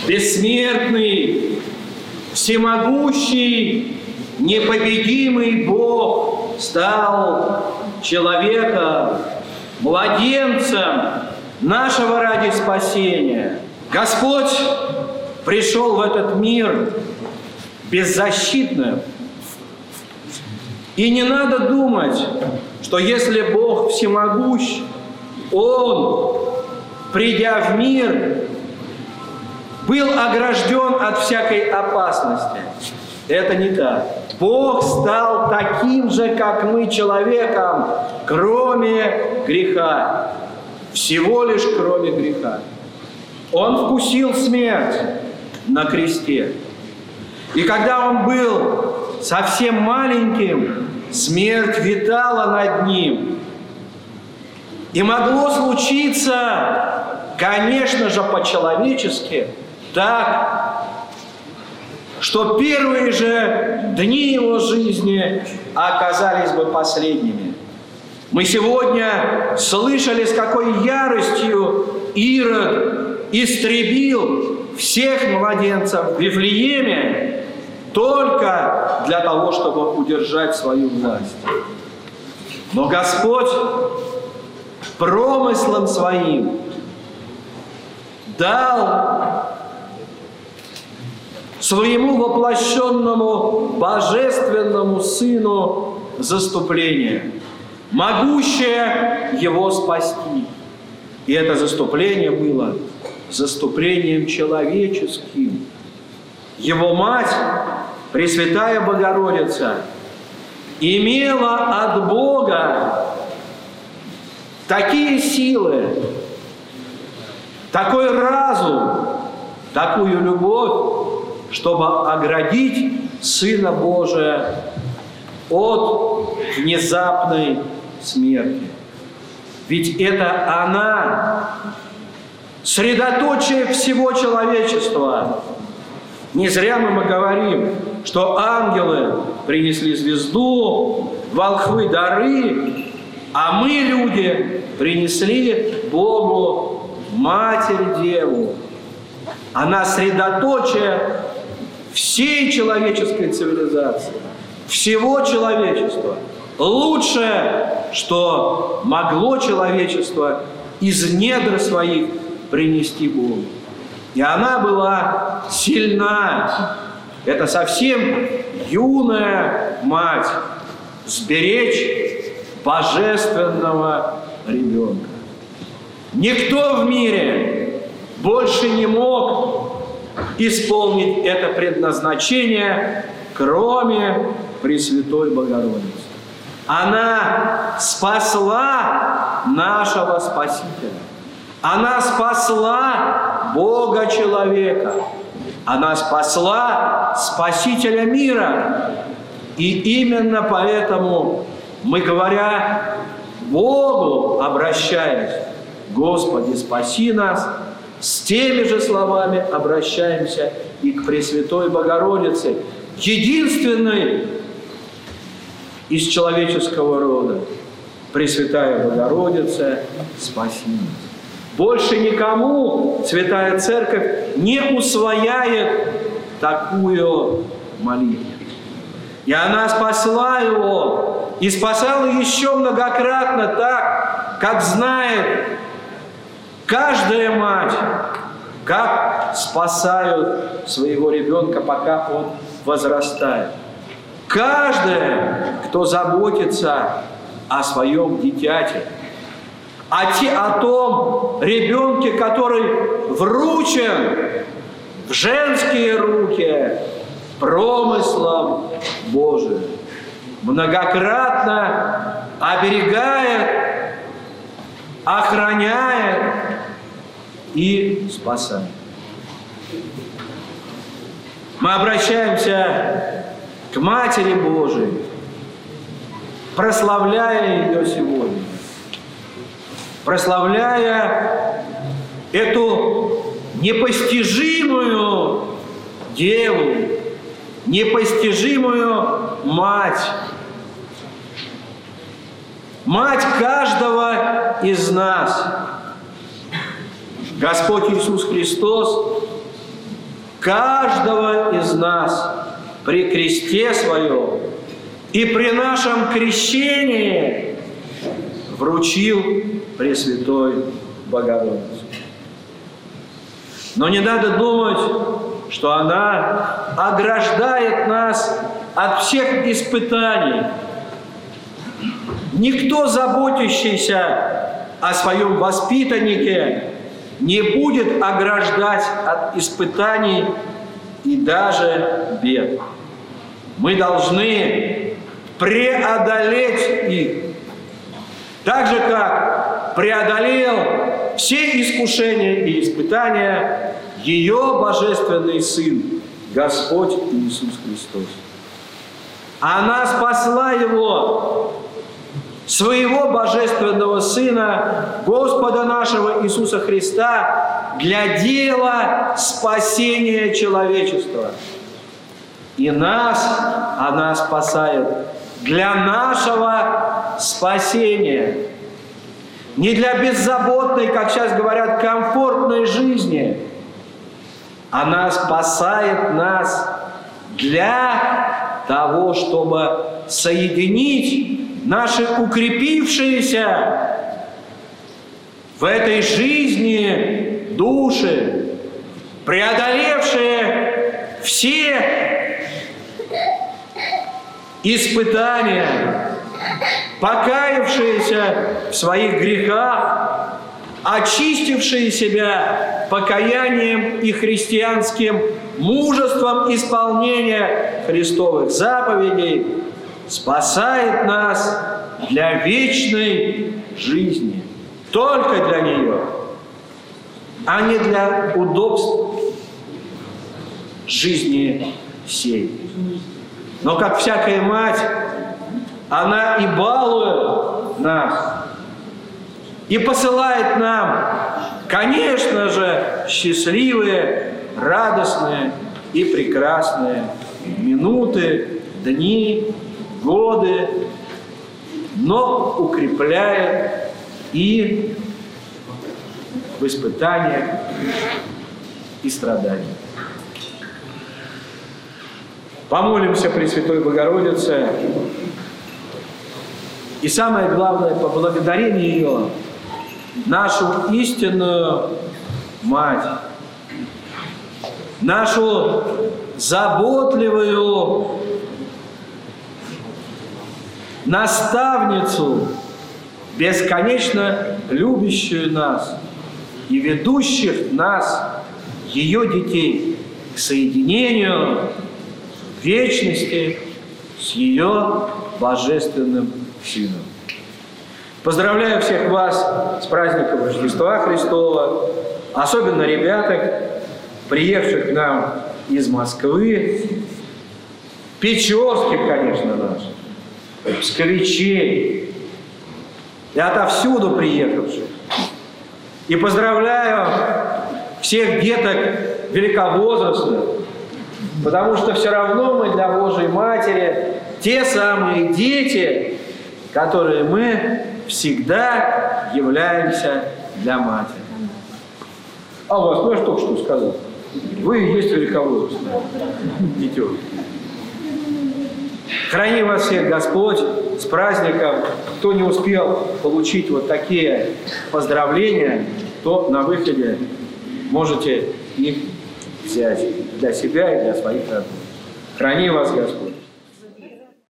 бессмертный, всемогущий, непобедимый Бог стал человеком, младенцем нашего ради спасения. Господь пришел в этот мир беззащитным. И не надо думать, что если Бог всемогущ, Он, придя в мир, был огражден от всякой опасности. Это не так. Бог стал таким же, как мы, человеком, кроме греха. Всего лишь кроме греха. Он вкусил смерть на кресте. И когда Он был совсем маленьким, смерть витала над Ним. И могло случиться, конечно же, по-человечески, так, что первые же дни Его жизни оказались бы последними. Мы сегодня слышали, с какой яростью Ирод истребил всех младенцев в Вифлееме только для того, чтобы удержать свою власть. Но Господь промыслом Своим дал Своему воплощенному Божественному Сыну заступление, могущее Его спасти. И это заступление было заступлением человеческим. Его мать, Пресвятая Богородица, имела от Бога такие силы, такой разум, такую любовь, чтобы оградить Сына Божия от внезапной смерти. Ведь это она, средоточие всего человечества. Не зря мы говорим, что ангелы принесли звезду, волхвы дары, а мы, люди, принесли Богу Матерь-Деву. Она средоточие всей человеческой цивилизации, всего человечества. Лучшее, что могло человечество из недр своих принести Богу. И она была сильна. Это совсем юная мать. Сберечь божественного ребенка. Никто в мире больше не мог исполнить это предназначение, кроме Пресвятой Богородицы. Она спасла нашего Спасителя. Она спасла Бога-человека. Она спасла Спасителя мира. И именно поэтому мы, говоря Богу, обращаясь, «Господи, спаси нас», с теми же словами обращаемся и к Пресвятой Богородице, единственной из человеческого рода. Пресвятая Богородица, спаси нас. Больше никому Святая Церковь не усвояет такую молитву. И она спасла его, и спасала еще многократно так, как знает каждая мать, как спасают своего ребенка, пока он возрастает. Каждая, кто заботится о своем дитяте, о том ребенке, который вручен в женские руки промыслом Божиим, многократно оберегает, охраняет и спасает. Мы обращаемся к Матери Божией, прославляя ее сегодня, прославляя эту непостижимую Деву, непостижимую Мать, Мать каждого из нас. Господь Иисус Христос каждого из нас при кресте Своем и при нашем крещении вручил Пресвятой Богородице. Но не надо думать, что она ограждает нас от всех испытаний. Никто, заботящийся о своем воспитаннике, не будет ограждать от испытаний и даже бед. Мы должны преодолеть их, так же, как преодолел все искушения и испытания ее Божественный Сын, Господь Иисус Христос. Она спасла Его, Своего Божественного Сына, Господа нашего Иисуса Христа, для дела спасения человечества. И нас она спасает для нашего спасения. Не для беззаботной, как сейчас говорят, комфортной жизни. Она спасает нас для того, чтобы соединить наши укрепившиеся в этой жизни души, преодолевшие все испытания, покаявшиеся в своих грехах, очистившие себя покаянием и христианским мужеством исполнения Христовых заповедей, спасает нас для вечной жизни. Только для нее, а не для удобств жизни сей. Но, как всякая мать, она и балует нас, и посылает нам, конечно же, счастливые, радостные и прекрасные минуты, дни, годы, но укрепляет и в испытаниях и страданиях. Помолимся Пресвятой Богородице, и самое главное, поблагодарим ее, нашу истинную Мать, нашу заботливую наставницу, бесконечно любящую нас и ведущих нас, ее детей, к соединению в вечности с ее Божественным Сыном. Поздравляю всех вас с праздником Рождества Христова, особенно ребяток, приехавших к нам из Москвы, Печорских, конечно, наших, псковичей и отовсюду приехавших. И поздравляю всех деток великовозрастных, потому что все равно мы для Божьей Матери те самые дети, которые мы всегда являемся для Матери. А у вас, ну я же только что сказал, вы и есть великовозрастные детёнки. Храни вас всех Господь с праздником. Кто не успел получить вот такие поздравления, то на выходе можете их взять для себя и для своих родных. Храни вас Господь.